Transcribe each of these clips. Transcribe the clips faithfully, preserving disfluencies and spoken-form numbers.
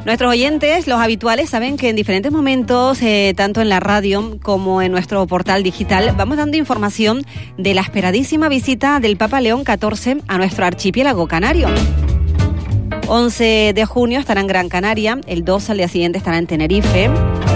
Nuestros oyentes, los habituales, saben que en diferentes momentos, eh, tanto en la radio como en nuestro portal digital, vamos dando información de la esperadísima visita del Papa León catorce a nuestro archipiélago canario. once de junio estará en Gran Canaria, el doce al día siguiente estará en Tenerife.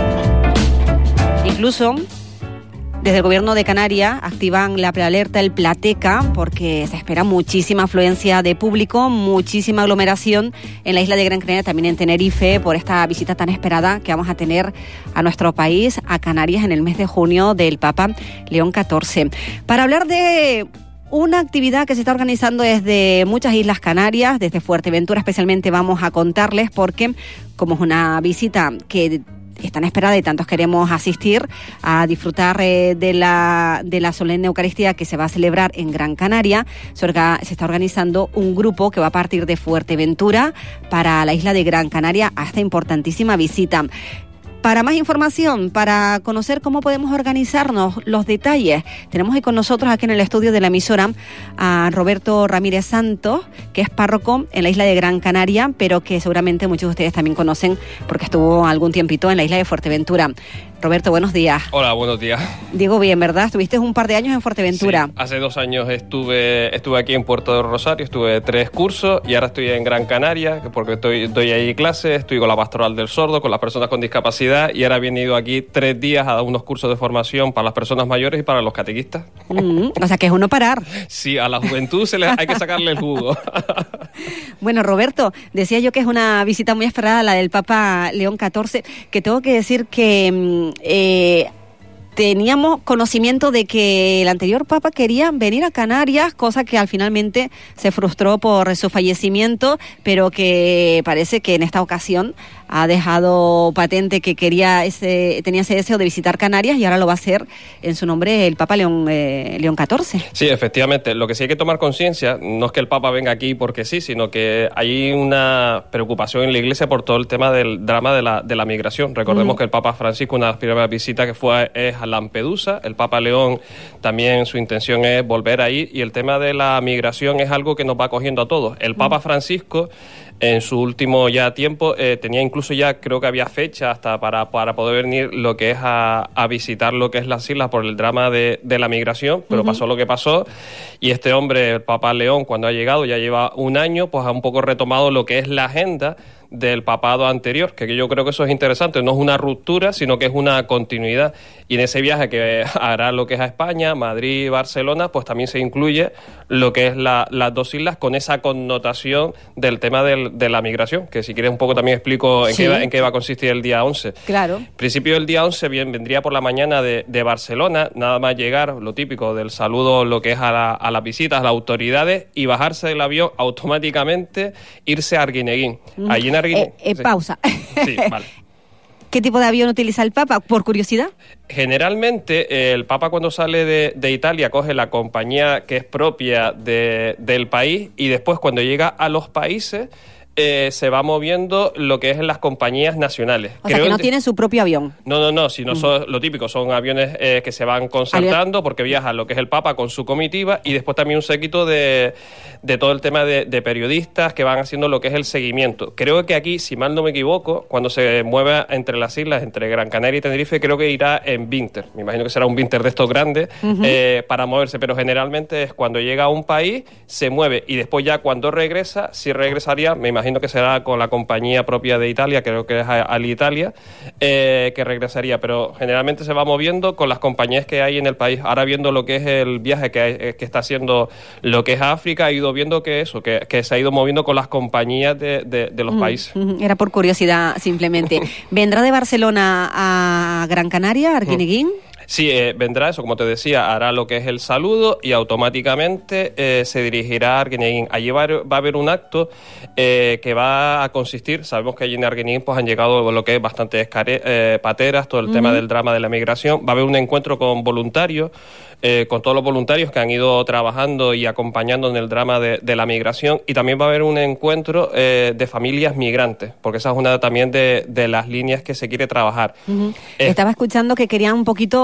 Incluso desde el gobierno de Canarias activan la prealerta, el Plateca, porque se espera muchísima afluencia de público, muchísima aglomeración en la isla de Gran Canaria, también en Tenerife, por esta visita tan esperada que vamos a tener a nuestro país, a Canarias, en el mes de junio del Papa León catorce. Para hablar de una actividad que se está organizando desde muchas islas canarias, desde Fuerteventura especialmente, vamos a contarles, porque como es una visita que es tan esperada y tantos queremos asistir a disfrutar eh, de la de la solemne Eucaristía que se va a celebrar en Gran Canaria, se, orga, se está organizando un grupo que va a partir de Fuerteventura para la isla de Gran Canaria a esta importantísima visita. Para más información, para conocer cómo podemos organizarnos, los detalles, tenemos ahí con nosotros, aquí en el estudio de la emisora, a Roberto Ramírez Santos, que es párroco en la isla de Gran Canaria, pero que seguramente muchos de ustedes también conocen porque estuvo algún tiempito en la isla de Fuerteventura. Roberto, buenos días. Hola, buenos días. Digo bien, ¿verdad? Estuviste un par de años en Fuerteventura. Sí, hace dos años estuve estuve aquí en Puerto del Rosario, estuve tres cursos y ahora estoy en Gran Canaria porque estoy, doy ahí clases, estoy con la Pastoral del Sordo, con las personas con discapacidad, y ahora he venido aquí tres días a dar unos cursos de formación para las personas mayores y para los catequistas. Mm, o sea que es uno parar. Sí, a la juventud se le, hay que sacarle el jugo. Bueno, Roberto, decía yo que es una visita muy esperada la del Papa León catorce, que tengo que decir que Eh, teníamos conocimiento de que el anterior Papa quería venir a Canarias, cosa que al finalmente se frustró por su fallecimiento, pero que parece que en esta ocasión ha dejado patente que quería ese, tenía ese deseo de visitar Canarias, y ahora lo va a hacer en su nombre el Papa León, eh, León catorce. Sí, efectivamente. Lo que sí hay que tomar conciencia no es que el Papa venga aquí porque sí, sino que hay una preocupación en la Iglesia por todo el tema del drama de la, de la migración. Recordemos mm. que el Papa Francisco, una de las primeras visitas que fue es a Lampedusa. El Papa León también su intención es volver ahí, y el tema de la migración es algo que nos va cogiendo a todos. El Papa mm. Francisco, en su último ya tiempo, eh, tenía incluso ya, creo que había fecha hasta para, para poder venir lo que es a, a visitar lo que es las islas por el drama de, de la migración, pero uh-huh. pasó lo que pasó, y este hombre, el Papa León, cuando ha llegado, ya lleva un año, pues ha un poco retomado lo que es la agenda del papado anterior, que yo creo que eso es interesante, no es una ruptura, sino que es una continuidad, y en ese viaje que hará lo que es a España, Madrid, Barcelona, pues también se incluye lo que es la, las dos islas, con esa connotación del tema del, de la migración, que si quieres un poco también explico en, sí. qué, va, en qué va a consistir el día once. Claro. En principio el día once bien, vendría por la mañana de, de Barcelona, nada más llegar, lo típico del saludo, lo que es a, la, a las visitas, a las autoridades, y bajarse del avión automáticamente, irse a Arguineguín. Mm. Allí en Arguineguín. Eh, eh, sí. Pausa. Sí, vale. ¿Qué tipo de avión utiliza el Papa, por curiosidad? Generalmente eh, el Papa, cuando sale de, de Italia, coge la compañía que es propia de, del país, y después cuando llega a los países eh, se va moviendo lo que es en las compañías nacionales. O sea, Creo que no que... tienen su propio avión. No, no, no, sino mm. son lo típico, son aviones eh, que se van concertando Avión. porque viaja lo que es el Papa con su comitiva, y después también un séquito de, de todo el tema de, de periodistas que van haciendo lo que es el seguimiento. Creo que aquí, si mal no me equivoco, cuando se mueve entre las islas, entre Gran Canaria y Tenerife, creo que irá en Vinter. Me imagino que será un Vinter de estos grandes uh-huh. eh, para moverse, pero generalmente es cuando llega a un país, se mueve, y después ya cuando regresa, si regresaría, me imagino que será con la compañía propia de Italia, creo que es Alitalia, eh, que regresaría, pero generalmente se va moviendo con las compañías que hay en el país. Ahora, viendo lo que es el viaje que, hay, que está haciendo lo que es África, ha ido viendo que eso, que, que se ha ido moviendo con las compañías de, de, de los mm, países. Era por curiosidad, simplemente. ¿Vendrá de Barcelona a Gran Canaria, a Arguineguín? Mm. Sí, eh, vendrá eso, como te decía, hará lo que es el saludo y automáticamente eh, se dirigirá a Arguineguín. Allí va, va a haber un acto eh, que va a consistir, sabemos que allí en Arguineguín pues han llegado lo que es bastantes care, eh, pateras, todo el uh-huh. tema del drama de la migración. Va a haber un encuentro con voluntarios, eh, con todos los voluntarios que han ido trabajando y acompañando en el drama de, de la migración, y también va a haber un encuentro eh, de familias migrantes, porque esa es una también de, de las líneas que se quiere trabajar. Uh-huh. Eh, Estaba escuchando que querían un poquito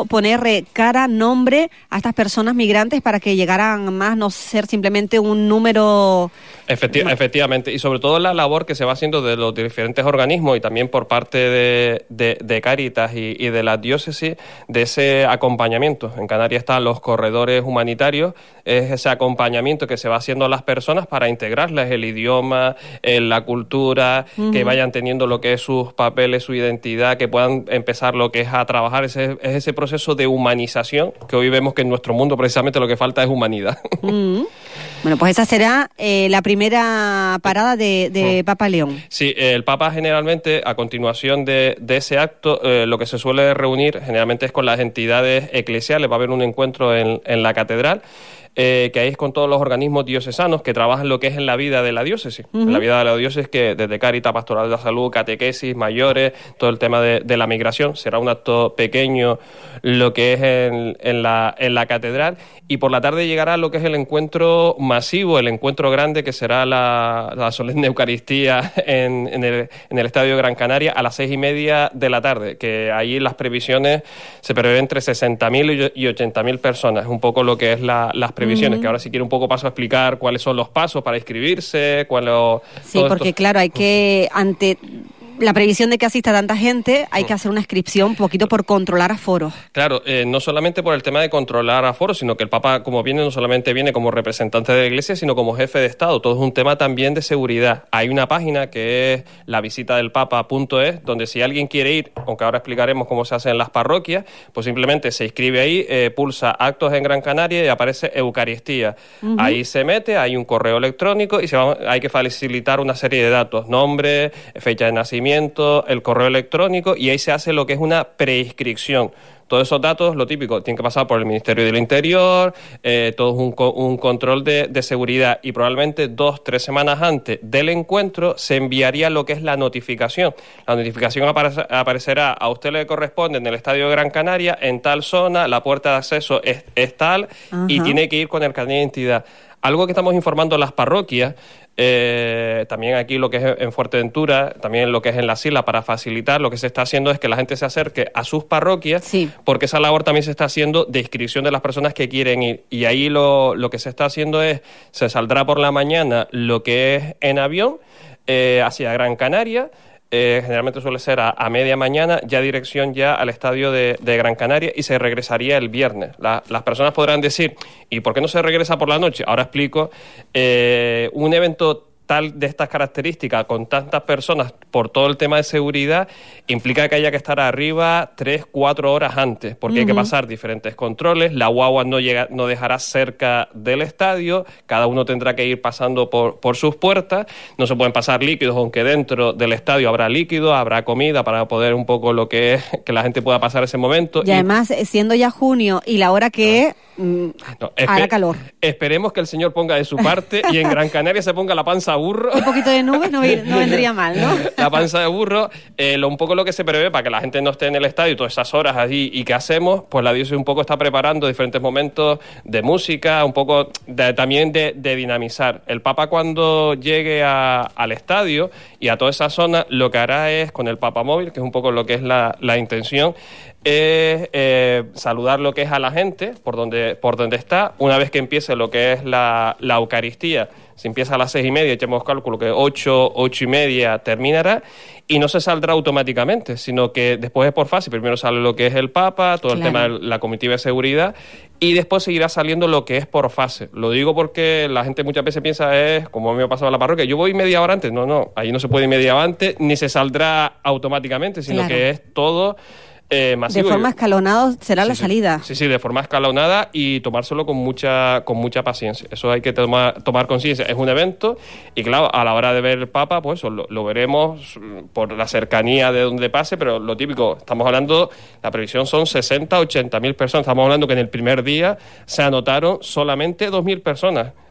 poner eh, cara, nombre a estas personas migrantes para que llegaran más, no ser simplemente un número... Efecti- no. Efectivamente, y sobre todo la labor que se va haciendo de los diferentes organismos y también por parte de, de, de Cáritas y, y de la diócesis, de ese acompañamiento. En Canarias están los corredores humanitarios, es ese acompañamiento que se va haciendo a las personas para integrarles el idioma, la cultura, uh-huh. que vayan teniendo lo que es sus papeles, su identidad, que puedan empezar lo que es a trabajar, ese, es ese proceso de humanización que hoy vemos que en nuestro mundo precisamente lo que falta es humanidad. Uh-huh. Bueno, pues esa será eh, la primera parada de, de uh-huh. Papa León. Sí, eh, el Papa generalmente a continuación de, de ese acto eh, lo que se suele reunir generalmente es con las entidades eclesiales, va a haber un encuentro en, en la catedral. Eh, que ahí es con todos los organismos diocesanos que trabajan lo que es en la vida de la diócesis. Uh-huh. En la vida de la diócesis, que desde Cáritas, Pastoral de la Salud, catequesis, mayores, todo el tema de, de la migración. Será un acto pequeño lo que es en, en, la, en la catedral. Y por la tarde llegará lo que es el encuentro masivo, el encuentro grande, que será la, la solemne Eucaristía en, en, el, en el Estadio Gran Canaria a las seis y media de la tarde, que ahí las previsiones se prevén entre sesenta mil y ochenta mil personas. Es un poco lo que es la, las previsiones. Uh-huh. Que ahora si quiere un poco paso a explicar cuáles son los pasos para inscribirse, cuáles... Sí, porque esto. Claro, hay que, ante la previsión de que asista tanta gente, hay que hacer una inscripción un poquito por controlar aforos. Claro, eh, no solamente por el tema de controlar aforos, sino que el Papa, como viene, no solamente viene como representante de la Iglesia, sino como jefe de Estado. Todo es un tema también de seguridad. Hay una página que es la visita del papa punto es, donde si alguien quiere ir, aunque ahora explicaremos cómo se hace en las parroquias, pues simplemente se inscribe ahí, eh, pulsa actos en Gran Canaria y aparece Eucaristía. Uh-huh. Ahí se mete, hay un correo electrónico y se va, hay que facilitar una serie de datos, nombre, fecha de nacimiento, el correo electrónico, y ahí se hace lo que es una preinscripción. Todos esos datos, lo típico, tienen que pasar por el Ministerio del Interior, eh, todo un, un control de, de seguridad, y probablemente dos, tres semanas antes del encuentro se enviaría lo que es la notificación. La notificación aparece, aparecerá, a usted le corresponde en el Estadio de Gran Canaria, en tal zona, la puerta de acceso es, es tal, uh-huh. y tiene que ir con el carnet de identidad. Algo que estamos informando en las parroquias, eh, también aquí lo que es en Fuerteventura, también lo que es en las islas, para facilitar, lo que se está haciendo es que la gente se acerque a sus parroquias, sí. porque esa labor también se está haciendo de inscripción de las personas que quieren ir. Y ahí lo, lo que se está haciendo es, se saldrá por la mañana lo que es en avión eh, hacia Gran Canaria. Eh, generalmente suele ser a, a media mañana, ya dirección ya al estadio de, de Gran Canaria, y se regresaría el viernes. La, las personas podrán decir, ¿y por qué no se regresa por la noche? Ahora explico. Eh, un evento tal de estas características, con tantas personas, por todo el tema de seguridad, implica que haya que estar arriba tres, cuatro horas antes, porque uh-huh. hay que pasar diferentes controles, la guagua no llega, no dejará cerca del estadio, cada uno tendrá que ir pasando por, por sus puertas, no se pueden pasar líquidos, aunque dentro del estadio habrá líquidos, habrá comida para poder un poco lo que es, que la gente pueda pasar ese momento. Y, y además, siendo ya junio y la hora que es, no, no, hará calor. Esperemos que el Señor ponga de su parte y en Gran Canaria se ponga la panza burro. Un poquito de nubes no, no vendría mal, ¿no? La panza de burro, eh, lo, un poco lo que se prevé para que la gente no esté en el estadio todas esas horas allí. ¿Y qué hacemos? Pues la diócesis un poco está preparando diferentes momentos de música, un poco de, también de, de dinamizar. El Papa, cuando llegue a, al estadio y a toda esa zona, lo que hará es, con el Papa Móvil, que es un poco lo que es la, la intención, es eh, saludar lo que es a la gente por donde, por donde está. Una vez que empiece lo que es la, la Eucaristía, si empieza a las seis y media, echemos cálculo que ocho, ocho y media terminará, y no se saldrá automáticamente, sino que después es por fase. Primero sale lo que es el Papa, todo claro. el tema de la comitiva de seguridad, y después seguirá saliendo lo que es por fase. Lo digo porque la gente muchas veces piensa, es como a mí me ha pasado en la parroquia, yo voy media hora antes. No, no, ahí no se puede ir media hora antes, ni se saldrá automáticamente, sino claro. que es todo... Eh, masivo. De forma escalonada será sí, la sí. salida. Sí, sí, de forma escalonada, y tomárselo con mucha con mucha paciencia. Eso hay que tomar, tomar conciencia. Es un evento y, claro, a la hora de ver el Papa, pues eso, lo, lo veremos por la cercanía de donde pase, pero lo típico, estamos hablando, la previsión son sesenta, ochenta mil personas. Estamos hablando que en el primer día se anotaron solamente dos mil personas.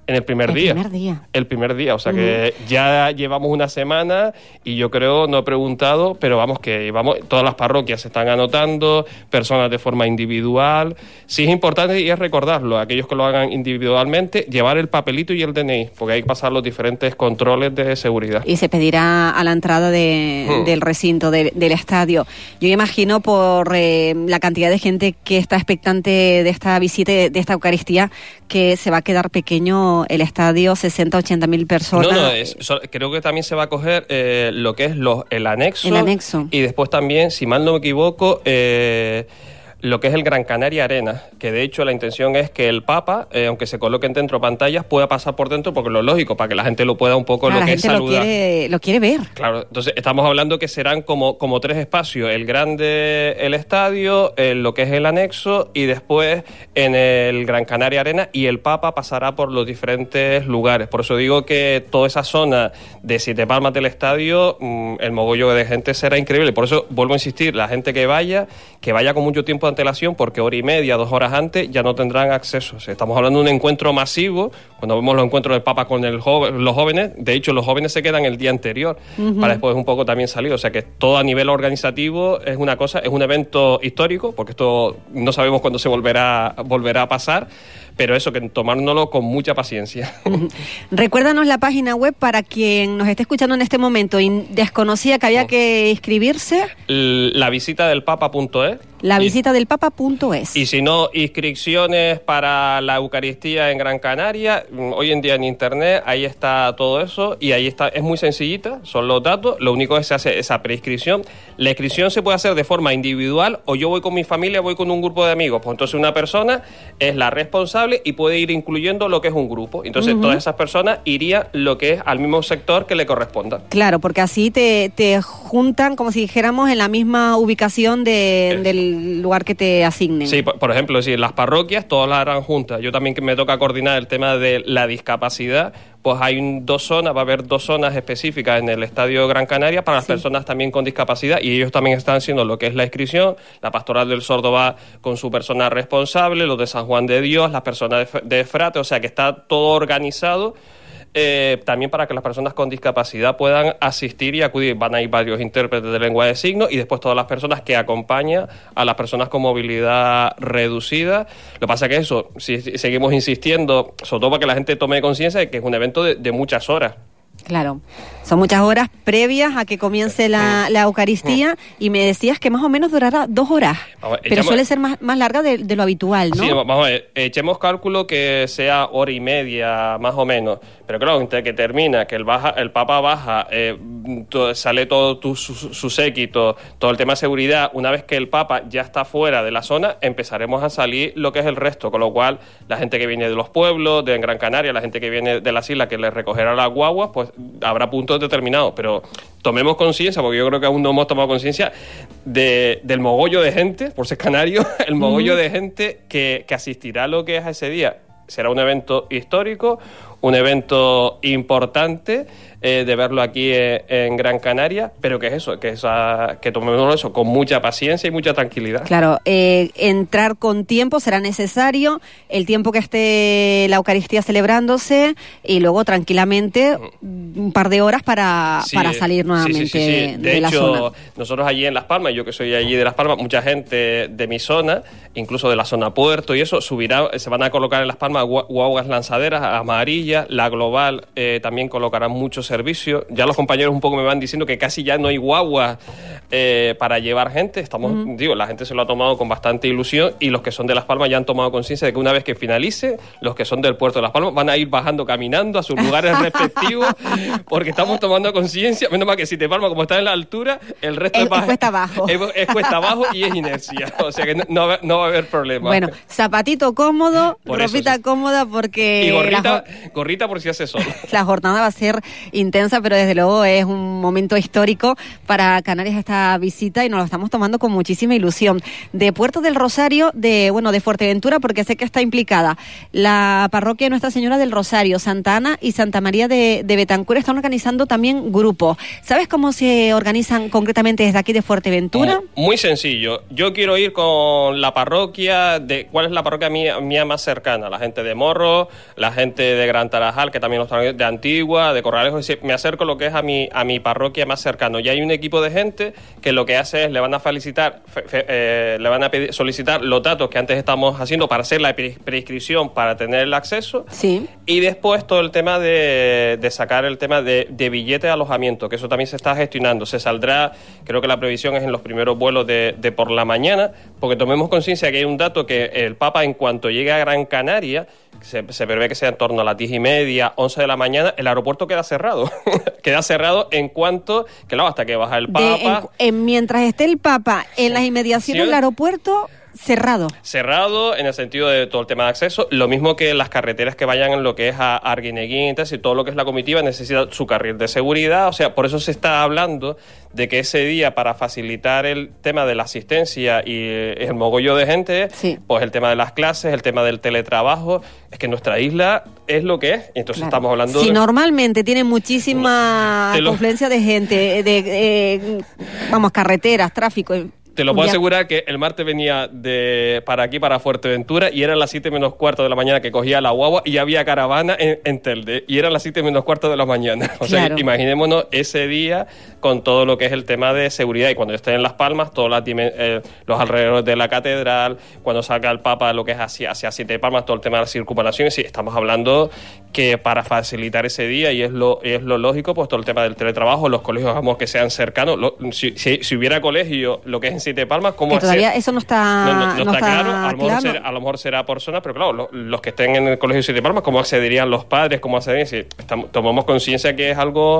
En el primer el día. El primer día. El primer día, o sea uh-huh. que ya llevamos una semana y yo creo, no he preguntado, pero vamos que vamos, todas las parroquias se están anotando, personas de forma individual. Sí es importante y es recordarlo, aquellos que lo hagan individualmente, llevar el papelito y el D N I, porque hay que pasar los diferentes controles de seguridad. Y se pedirá a la entrada de, hmm. del recinto, de, del estadio. Yo imagino por eh, la cantidad de gente que está expectante de esta visita, de, de esta Eucaristía, que se va a quedar pequeño el estadio, sesenta, ochenta mil personas. No, no, es, so, creo que también se va a coger eh, lo que es los, el anexo. El anexo. Y después también, si mal no me equivoco, eh, lo que es el Gran Canaria Arena, que de hecho la intención es que el Papa, eh, aunque se coloquen dentro pantallas, pueda pasar por dentro, porque lo lógico, para que la gente lo pueda un poco, claro, lo que es saludar. La gente lo quiere, lo quiere ver. Claro, entonces estamos hablando que serán como, como tres espacios, el grande, el estadio, el, lo que es el anexo, y después en el Gran Canaria Arena, y el Papa pasará por los diferentes lugares. Por eso digo que toda esa zona de Siete Palmas del estadio, mmm, el mogollo de gente será increíble. Por eso vuelvo a insistir, la gente que vaya, que vaya con mucho tiempo de antelación, porque hora y media, dos horas antes ya no tendrán acceso. O sea, estamos hablando de un encuentro masivo, cuando vemos los encuentros del Papa con el joven, los jóvenes, de hecho los jóvenes se quedan el día anterior, uh-huh. para después un poco también salir. O sea que todo a nivel organizativo es una cosa, es un evento histórico, porque esto no sabemos cuándo se volverá, volverá a pasar, pero eso, que tomárnoslo con mucha paciencia. Uh-huh. Recuérdanos la página web para quien nos esté escuchando en este momento y desconocía que había oh. que inscribirse. La visita del papa punto es. La visita del papa punto es. Y si no, inscripciones para la Eucaristía en Gran Canaria, hoy en día en internet, ahí está todo eso, y ahí está, es muy sencillita, son los datos, lo único es que se hace esa preinscripción. La inscripción se puede hacer de forma individual, o yo voy con mi familia, voy con un grupo de amigos, pues entonces una persona es la responsable y puede ir incluyendo lo que es un grupo. Entonces uh-huh. todas esas personas irían lo que es al mismo sector que le corresponda. Claro, porque así te, te juntan, como si dijéramos, en la misma ubicación de, es. del lugar que te asignen. Sí, por, por ejemplo, si las parroquias todas las harán juntas. Yo también, que me toca coordinar el tema de la discapacidad, pues hay un, dos zonas, va a haber dos zonas específicas en el Estadio Gran Canaria para las sí. personas también con discapacidad, y ellos también están haciendo lo que es la inscripción. La Pastoral del Sordo va con su persona responsable, los de San Juan de Dios, las personas de, de Frate, o sea que está todo organizado. Eh, también para que las personas con discapacidad puedan asistir y acudir. Van a ir varios intérpretes de lengua de signos, y después todas las personas que acompañan a las personas con movilidad reducida. Lo que pasa es que eso, si, si seguimos insistiendo, sobre todo para que la gente tome conciencia de que es un evento de, de muchas horas. Claro, son muchas horas previas a que comience la, la Eucaristía, y me decías que más o menos durará dos horas, ver, pero echamos, suele ser más, más larga de, de lo habitual, ¿no? Sí, vamos a ver, echemos cálculo que sea hora y media más o menos, pero claro, entre que termina, que el, baja, el Papa baja, eh, todo, sale todo tu, su, su séquito, todo el tema de seguridad. Una vez que el Papa ya está fuera de la zona, empezaremos a salir lo que es el resto, con lo cual la gente que viene de los pueblos, de Gran Canaria, la gente que viene de las islas, que les recogerá las guaguas, pues habrá puntos determinados, pero tomemos conciencia, porque yo creo que aún no hemos tomado conciencia de, del mogollo de gente, por ser canario, el mogollo mm. de gente que, que asistirá a lo que es a ese día. Será un evento histórico, un evento importante, eh, de verlo aquí en, en Gran Canaria, pero que es eso, que, esa, que tomemos eso con mucha paciencia y mucha tranquilidad. Claro, eh, entrar con tiempo será necesario, el tiempo que esté la Eucaristía celebrándose, y luego tranquilamente un par de horas para, sí, para salir nuevamente sí, sí, sí, sí. De, de la hecho, zona. Nosotros allí en Las Palmas, yo que soy allí de Las Palmas, mucha gente de mi zona, incluso de la zona puerto y eso, subirá, se van a colocar en Las Palmas guaguas lanzaderas amarillas. La Global eh, también colocará muchos servicios. Ya los compañeros un poco me van diciendo que casi ya no hay guaguas eh, para llevar gente. Estamos, uh-huh. digo, la gente se lo ha tomado con bastante ilusión, y los que son de Las Palmas ya han tomado conciencia de que una vez que finalice, los que son del puerto de Las Palmas van a ir bajando caminando a sus lugares respectivos, porque estamos tomando conciencia. Menos mal que Siete Palmas, como está en la altura, el resto es, es, baja, es cuesta abajo. Es, es cuesta abajo y es inercia. O sea que no, no, va, no va a haber problema. Bueno, zapatito cómodo, por ropita eso, sí. cómoda, porque... Y gorrita, la... gorrita por si hace sol. La jornada va a ser intensa, pero desde luego es un momento histórico para Canarias esta esta visita y nos lo estamos tomando con muchísima ilusión. De Puerto del Rosario, de bueno, de Fuerteventura, porque sé que está implicada la parroquia de Nuestra Señora del Rosario, Santa Ana y Santa María de, de Betancur, están organizando también grupos. ¿Sabes cómo se organizan concretamente desde aquí de Fuerteventura? Muy, muy sencillo. Yo quiero ir con la parroquia de... ¿Cuál es la parroquia mía, mía más cercana? La gente de Morro, la gente de Gran Tarajal, que también los de Antigua, de Corralejo. Me acerco lo que es a mi, a mi parroquia más cercano. Y hay un equipo de gente que lo que hace es, le van a felicitar, fe, fe, eh, le van a pedir, solicitar los datos que antes estamos haciendo para hacer la prescripción, para tener el acceso. Sí. Y después todo el tema de, de sacar el tema de, de billete de alojamiento, que eso también se está gestionando. Se saldrá, creo que la previsión es en los primeros vuelos de, de por la mañana, porque tomemos conciencia que hay un dato que el Papa, en cuanto llegue a Gran Canaria, se, se prevé que sea en torno a las diez y media, once de la mañana, el aeropuerto queda cerrado. Queda cerrado en cuanto, claro, hasta que baja el Papa. De, en, en, mientras esté el Papa en las inmediaciones del aeropuerto... Cerrado. Cerrado en el sentido de todo el tema de acceso. Lo mismo que las carreteras que vayan en lo que es a Arguineguín y todo lo que es la comitiva necesita su carril de seguridad. O sea, por eso se está hablando de que ese día, para facilitar el tema de la asistencia y el mogollo de gente, sí. Pues el tema de las clases, el tema del teletrabajo, es que nuestra isla es lo que es. Entonces claro. Estamos hablando... Si de... normalmente tiene muchísima lo... confluencia de gente, de, de eh, vamos, carreteras, tráfico... Te lo puedo ya. asegurar que el martes venía de para aquí, para Fuerteventura, y eran las siete menos cuarto de la mañana que cogía la guagua y había caravana en, en Telde, y eran las siete menos cuarto de la mañana. O claro. sea, imaginémonos ese día con todo lo que es el tema de seguridad, y cuando estén en Las Palmas, todos las, eh, los alrededores de la catedral, cuando salga el Papa, lo que es hacia, hacia Siete Palmas, todo el tema de la circunvalación, y sí, estamos hablando que para facilitar ese día, y es lo, es lo lógico, pues todo el tema del teletrabajo, los colegios, vamos, que sean cercanos. Lo, si, si, si hubiera colegio, lo que es en Siete Palmas, ¿cómo que todavía hacer? Eso no está, no, no, no no está, está claro, a lo, mejor claro. será, a lo mejor será por zona, pero claro, lo, los que estén en el colegio de Siete Palmas, ¿cómo accederían los padres? ¿Cómo accederían? Si estamos, tomamos conciencia que es algo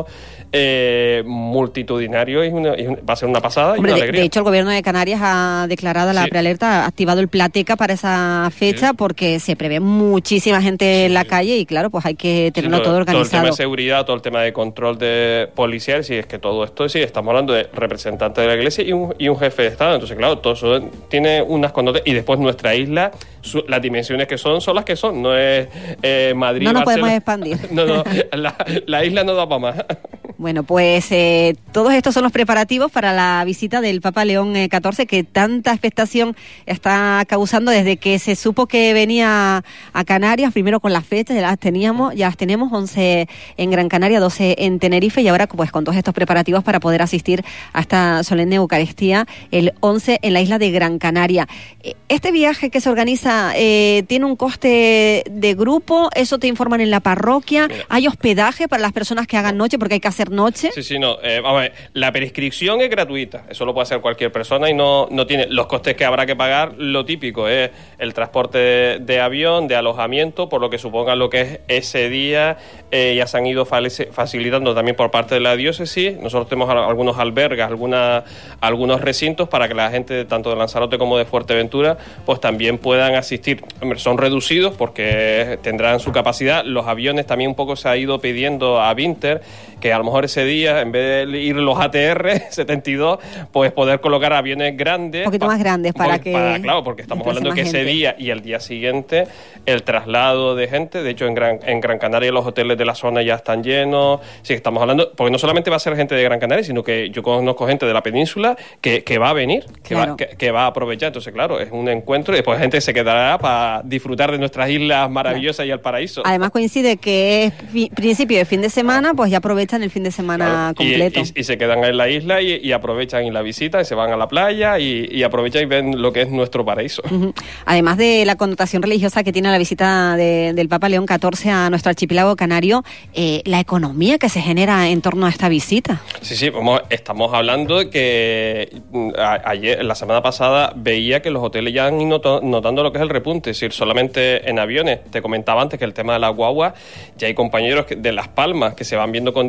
eh, multitudinario y, una, y va a ser una pasada. Hombre, y una de, alegría. De hecho, el gobierno de Canarias ha declarado la sí. prealerta, ha activado el Plateca para esa fecha, sí. porque se prevé muchísima gente sí. en la calle y claro, pues hay que tenerlo sí, todo, todo organizado. Todo el tema de seguridad, todo el tema de control de policial, si es que todo esto, sí, estamos hablando de representantes de la Iglesia y un, y un jefe de Estado. Entonces, claro, todo eso tiene unas connotaciones. Y después nuestra isla, su, las dimensiones que son, son las que son. No es eh, Madrid, No nos Barcelona. podemos expandir. No, no, la, la isla no da para más. Bueno, pues eh, todos estos son los preparativos para la visita del Papa León catorce, que tanta expectación está causando desde que se supo que venía a Canarias, primero con las fechas, ya las teníamos, ya las tenemos, once en Gran Canaria, doce en Tenerife, y ahora pues con todos estos preparativos para poder asistir a esta solemne Eucaristía el once en la isla de Gran Canaria. Este viaje que se organiza eh, tiene un coste de grupo, eso te informan en la parroquia. Mira. ¿Hay hospedaje para las personas que hagan noche? Porque hay que hacer noche. Sí, sí, no. Eh, vamos a ver, la prescripción es gratuita, eso lo puede hacer cualquier persona y no, no tiene los costes que habrá que pagar. Lo típico es el transporte de, de avión, de alojamiento, por lo que suponga lo que es ese día. Eh, ya se han ido facilitando también por parte de la diócesis. Nosotros tenemos algunos albergas, alguna, algunos recintos para que la gente tanto de Lanzarote como de Fuerteventura pues también puedan asistir. Hombre, son reducidos porque tendrán su capacidad. Los aviones también un poco se ha ido pidiendo a Vinter que a lo mejor ese día, en vez de ir los A T R setenta y dos, pues poder colocar aviones grandes. Un poquito pa, más grandes para porque, que... Para, claro, porque estamos hablando que gente. Ese día y el día siguiente el traslado de gente, de hecho en Gran, en Gran Canaria los hoteles de la zona ya están llenos. Sí, estamos hablando, porque no solamente va a ser gente de Gran Canaria, sino que yo conozco gente de la península que, que va a venir, que, claro. va, que, que va a aprovechar. Entonces, claro, es un encuentro y después gente se quedará para disfrutar de nuestras islas maravillosas claro. y el paraíso. Además coincide que es fi- principio de fin de semana, pues ya aprovechan el fin de semana claro. completo. Y, y, y se quedan en la isla y, y aprovechan y la visita y se van a la playa y, y aprovechan y ven lo que es nuestro paraíso. Uh-huh. Además de la connotación religiosa que tiene la visita de, del Papa León catorce a nuestro archipiélago canario, eh, la economía que se genera en torno a esta visita. Sí, sí, vamos, estamos hablando de que a, ayer, la semana pasada, veía que los hoteles ya han ido notando lo que es el repunte, es decir, solamente en aviones. Te comentaba antes que el tema de la guagua, ya hay compañeros de Las Palmas que se van viendo con dificultades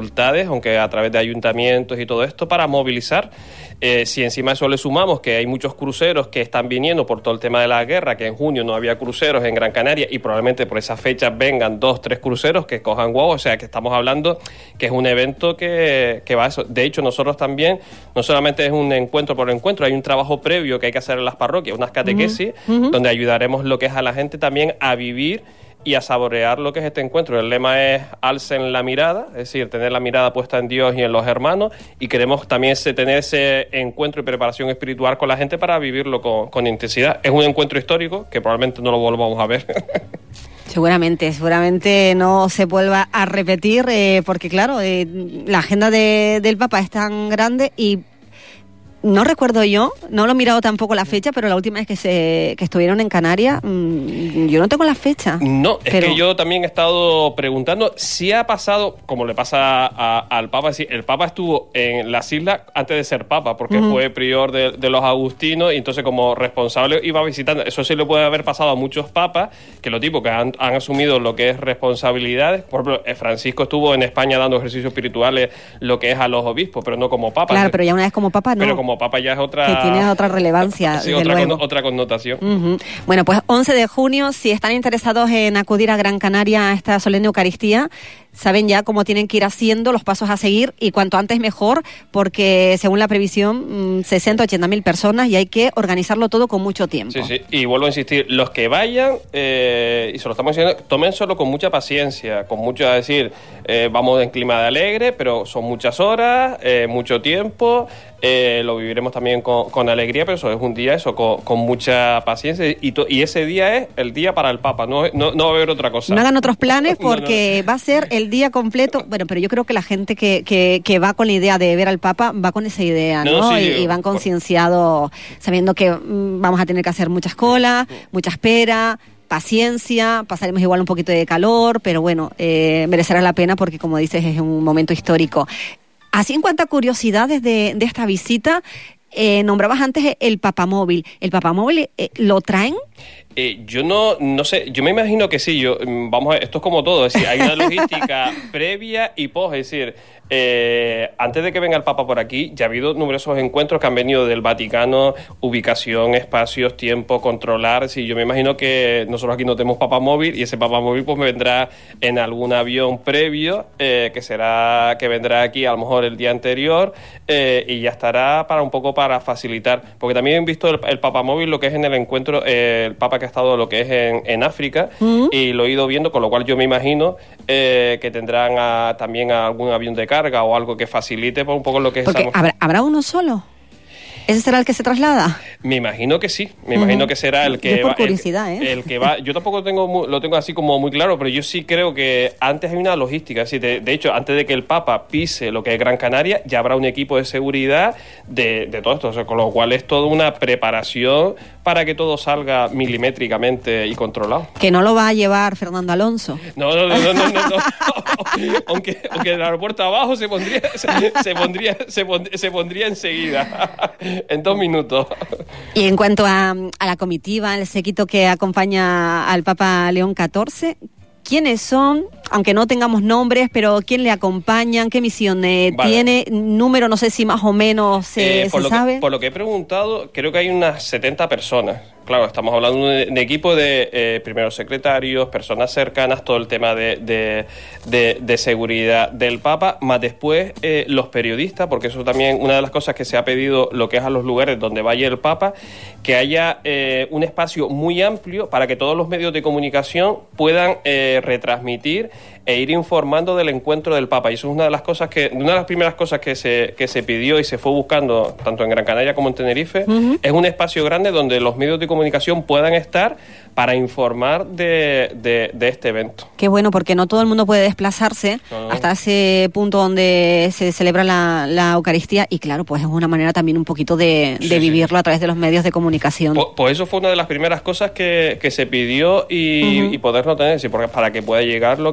dificultades, aunque a través de ayuntamientos y todo esto, para movilizar. Eh, si encima de eso le sumamos que hay muchos cruceros que están viniendo por todo el tema de la guerra, que en junio no había cruceros en Gran Canaria y probablemente por esas fechas vengan dos, tres cruceros que cojan guau, o sea que estamos hablando que es un evento que, que va a eso. De hecho, nosotros también, no solamente es un encuentro por encuentro, hay un trabajo previo que hay que hacer en las parroquias, unas catequesis, uh-huh. donde ayudaremos lo que es a la gente también a vivir y a saborear lo que es este encuentro. El lema es alcen la mirada, es decir, tener la mirada puesta en Dios y en los hermanos, y queremos también ese, tener ese encuentro y preparación espiritual con la gente para vivirlo con, con intensidad. Es un encuentro histórico que probablemente no lo volvamos a ver. Seguramente, seguramente no se vuelva a repetir, eh, porque claro, eh, la agenda de, del Papa es tan grande y no recuerdo yo, no lo he mirado tampoco la fecha, pero la última vez que se que estuvieron en Canarias, mmm, yo no tengo la fecha. No, pero... es que yo también he estado preguntando si ha pasado, como le pasa a, al Papa, es decir, el Papa estuvo en las islas antes de ser Papa, porque uh-huh. fue prior de, de los agustinos, y entonces como responsable iba visitando. Eso sí le puede haber pasado a muchos papas, que los tipos que han, han asumido lo que es responsabilidades. Por ejemplo, Francisco estuvo en España dando ejercicios espirituales, lo que es a los obispos, pero no como Papa. Claro, pero ya una vez como Papa no. Pero como Papa ya es otra... Que tiene otra relevancia, sí, desde otra, luego. Con, otra connotación. Uh-huh. Bueno, pues once de junio, si están interesados en acudir a Gran Canaria a esta solemne Eucaristía, saben ya cómo tienen que ir haciendo, los pasos a seguir, y cuanto antes mejor, porque según la previsión, sesenta, ochenta mil personas, y hay que organizarlo todo con mucho tiempo. Sí, sí, y vuelvo a insistir, los que vayan, eh, y se lo estamos diciendo, tomen solo con mucha paciencia, con mucho, a decir, eh, vamos en clima de alegre, pero son muchas horas, eh, mucho tiempo, eh, lo viviremos también con, con alegría, pero eso es un día, eso, con, con mucha paciencia, y, to, y ese día es el día para el Papa, no, no, no va a haber otra cosa. No hagan otros planes porque no, no. va a ser el día completo. Bueno, pero yo creo que la gente que, que, que va con la idea de ver al Papa va con esa idea, ¿no? no sí, y, y van concienciados, sabiendo que mmm, vamos a tener que hacer muchas colas, mucha espera, paciencia, pasaremos igual un poquito de calor, pero bueno, eh, merecerá la pena porque, como dices, es un momento histórico. Así, en cuanto a curiosidades de, de esta visita, eh, nombrabas antes el papamóvil. ¿El papamóvil eh, lo traen? Eh, yo no no sé, yo me imagino que sí, yo vamos a, esto es como todo, es decir, hay una logística previa y post, es decir, eh, antes de que venga el Papa por aquí, ya ha habido numerosos encuentros que han venido del Vaticano, ubicación, espacios, tiempo, controlar, sí, yo me imagino que nosotros aquí no tenemos papamóvil y ese papamóvil pues me vendrá en algún avión previo, eh, que será, que vendrá aquí a lo mejor el día anterior, eh, y ya estará para un poco para facilitar, porque también he visto el, el papamóvil, lo que es en el encuentro, eh, el Papa que ha estado lo que es en, en África, uh-huh. y lo he ido viendo, con lo cual yo me imagino eh, que tendrán a, también a algún avión de carga o algo que facilite por un poco lo que es... Porque esa... ¿habrá, ¿habrá uno solo? ¿Ese será el que se traslada? Me imagino que sí, me uh-huh. imagino que será el que yo por va... curiosidad, el, ¿eh? el que va... Yo tampoco tengo muy, lo tengo así como muy claro, pero yo sí creo que antes hay una logística, es decir, de, de hecho, antes de que el Papa pise lo que es Gran Canaria, ya habrá un equipo de seguridad de, de todo esto, o sea, con lo cual es toda una preparación para que todo salga milimétricamente y controlado. Que no lo va a llevar Fernando Alonso. No, no, no, no, no, no, no. aunque, aunque el aeropuerto abajo se pondría, se, se pondría, se pondría, se pondría enseguida, en dos minutos. Y en cuanto a, a la comitiva, el séquito que acompaña al Papa León catorce, ¿quiénes son? Aunque no tengamos nombres, pero ¿quién le acompañan? ¿Qué misión eh, vale. tiene? Número, no sé si más o menos eh, eh, por se lo sabe. Que, por lo que he preguntado, creo que hay unas setenta personas. Claro, estamos hablando de un equipo de eh, primeros secretarios, personas cercanas, todo el tema de, de, de, de seguridad del Papa, más después eh, los periodistas, porque eso también una de las cosas que se ha pedido, lo que es a los lugares donde vaya el Papa, que haya eh, un espacio muy amplio para que todos los medios de comunicación puedan eh, retransmitir e ir informando del encuentro del Papa. Y eso es una de las cosas que, una de las primeras cosas que se, que se pidió y se fue buscando, tanto en Gran Canaria como en Tenerife, uh-huh. es un espacio grande donde los medios de comunicación puedan estar para informar de, de, de este evento. Qué bueno, porque no todo el mundo puede desplazarse no, no. hasta ese punto donde se celebra la, la Eucaristía, y claro, pues es una manera también un poquito de, de sí, vivirlo sí. a través de los medios de comunicación. Pues, pues eso fue una de las primeras cosas que, que se pidió y, uh-huh. y poderlo tener, sí, porque para que pueda llegar lo que es a todo el mundo.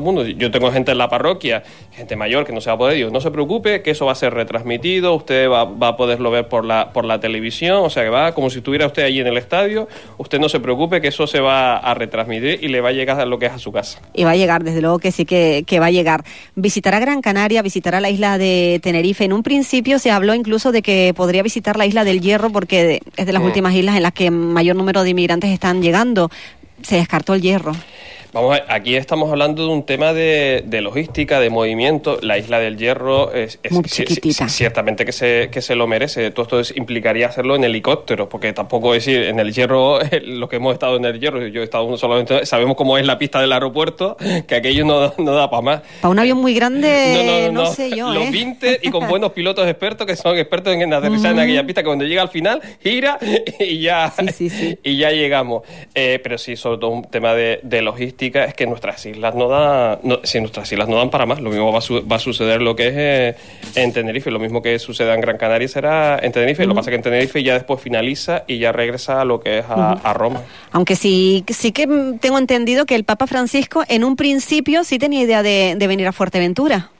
mundo. Yo tengo gente en la parroquia, gente mayor que no se va a poder, digo, no se preocupe, que eso va a ser retransmitido, usted va, va a poderlo ver por la, por la televisión, o sea que va como si estuviera usted allí en el estadio, usted no se preocupe que eso se va a retransmitir y le va a llegar a lo que es a su casa. Y va a llegar, desde luego que sí que, que va a llegar. Visitará Gran Canaria, visitará la isla de Tenerife. En un principio se habló incluso de que podría visitar la isla del Hierro porque es de las mm. últimas islas en las que mayor número de inmigrantes están llegando. Se descartó el Hierro. Vamos a ver, aquí estamos hablando de un tema de, de logística, de movimiento. La isla del Hierro es, es muy chiquitita. C- ciertamente que se, que se lo merece. Todo esto implicaría hacerlo en helicóptero, porque tampoco decir en el Hierro, lo que hemos estado en el Hierro, yo he estado solamente, sabemos cómo es la pista del aeropuerto, que aquello no, no da para más. Para un avión muy grande, no, no, no, no sé yo, Los ¿eh? vintage y con buenos pilotos expertos que son expertos en aterrizar uh-huh. en aquella pista, que cuando llega al final, gira y ya, sí, sí, sí. y ya llegamos. Eh, pero sí, sobre todo un tema de, de logística, es que nuestras islas no dan, no, si nuestras islas no dan para más. Lo mismo va a, su, va a suceder lo que es eh, en Tenerife, lo mismo que suceda en Gran Canaria será en Tenerife. Uh-huh. Lo que pasa es que en Tenerife ya después finaliza y ya regresa a lo que es a, uh-huh. a Roma. Aunque sí, sí que tengo entendido que el Papa Francisco en un principio sí tenía idea de, de venir a Fuerteventura.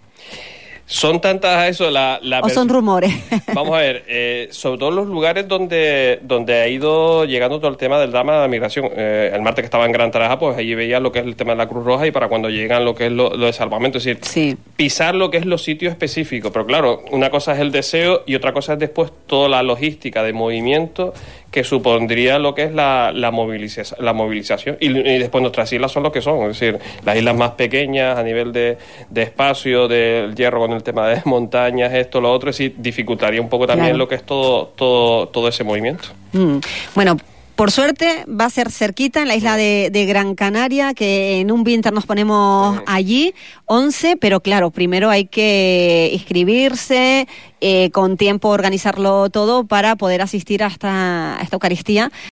Son tantas eso, la... la ¿O son rumores? Vamos a ver, eh, sobre todo los lugares donde donde ha ido llegando todo el tema del drama de la migración. Eh, el martes que estaba en Gran Tarajá, pues allí veía lo que es el tema de la Cruz Roja y para cuando llegan lo que es lo, lo de salvamento. Es decir, sí. pisar lo que es los sitios específicos. Pero claro, una cosa es el deseo y otra cosa es después toda la logística de movimiento que supondría lo que es la, la, moviliza- la movilización. Y, y después nuestras islas son lo que son. Es decir, las islas más pequeñas a nivel de, de espacio, del Hierro con el tema de montañas, esto, lo otro, es decir, dificultaría un poco también claro. lo que es todo, todo, todo ese movimiento. Mm. Bueno, por suerte va a ser cerquita en la isla de, de Gran Canaria, que en un winter nos ponemos sí. allí, once, pero claro, primero hay que inscribirse, eh, con tiempo organizarlo todo para poder asistir a esta, a esta Eucaristía.